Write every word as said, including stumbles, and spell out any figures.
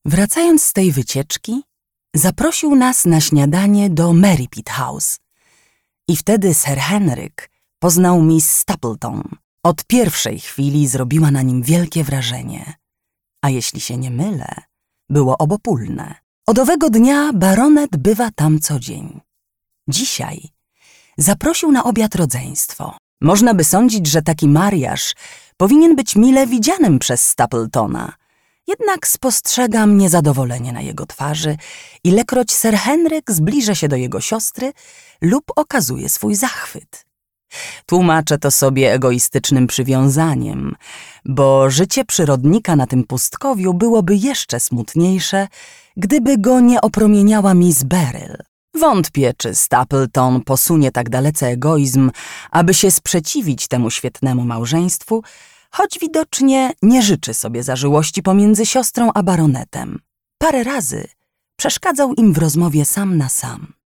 Wracając z tej wycieczki, zaprosił nas na śniadanie do Merripit House. I wtedy Sir Henryk poznał Miss Stapleton. Od pierwszej chwili zrobiła na nim wielkie wrażenie. A jeśli się nie mylę, było obopólne. Od owego dnia baronet bywa tam co dzień. Dzisiaj zaprosił na obiad rodzeństwo. Można by sądzić, że taki mariaż powinien być mile widzianym przez Stapletona. Jednak spostrzegam niezadowolenie na jego twarzy, ilekroć Sir Henryk zbliża się do jego siostry lub okazuje swój zachwyt. Tłumaczę to sobie egoistycznym przywiązaniem, bo życie przyrodnika na tym pustkowiu byłoby jeszcze smutniejsze, gdyby go nie opromieniała Miss Beryl. Wątpię, czy Stapleton posunie tak dalece egoizm, aby się sprzeciwić temu świetnemu małżeństwu, choć widocznie nie życzy sobie zażyłości pomiędzy siostrą a baronetem. Parę razy przeszkadzał im w rozmowie sam na sam.